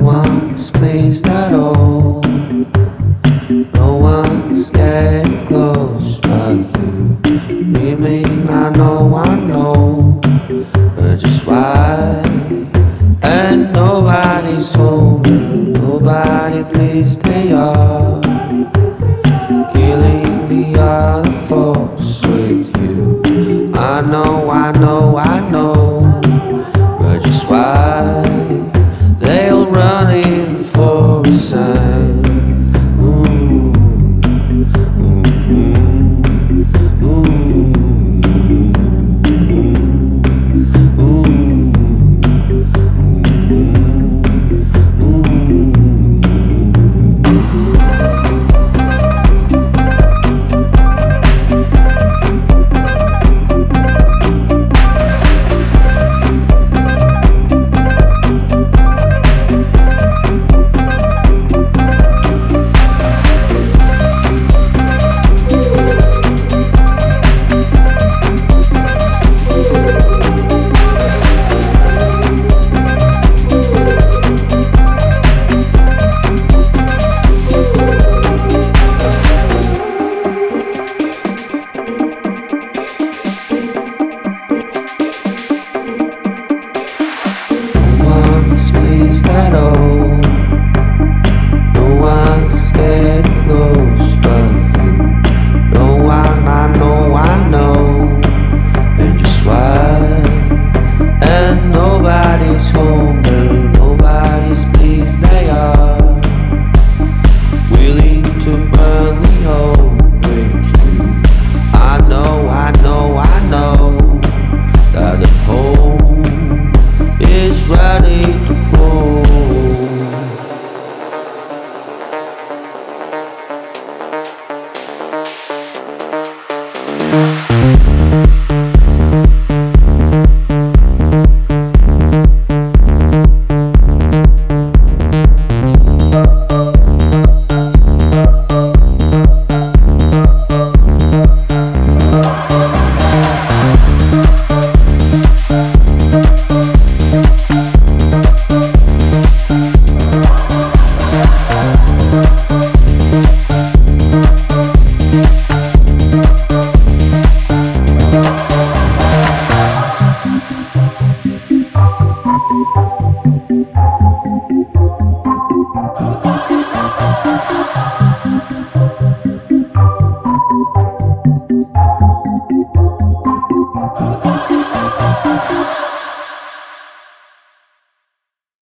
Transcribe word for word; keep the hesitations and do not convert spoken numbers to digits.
one's pleased at all. No one's getting close but you. You mean I know, I know, but just why? And nobody's home, and nobody pleased they are. Killing the other folks with you. I know, I know, I know, but just why? They'll run in for a sign. At all. No one's getting close but you. No one, I know, I know, and just why? And nobody's home, and nobody's pleased they are. Willing to burn the hole with you. I know, I know, I know that the home is ready to go.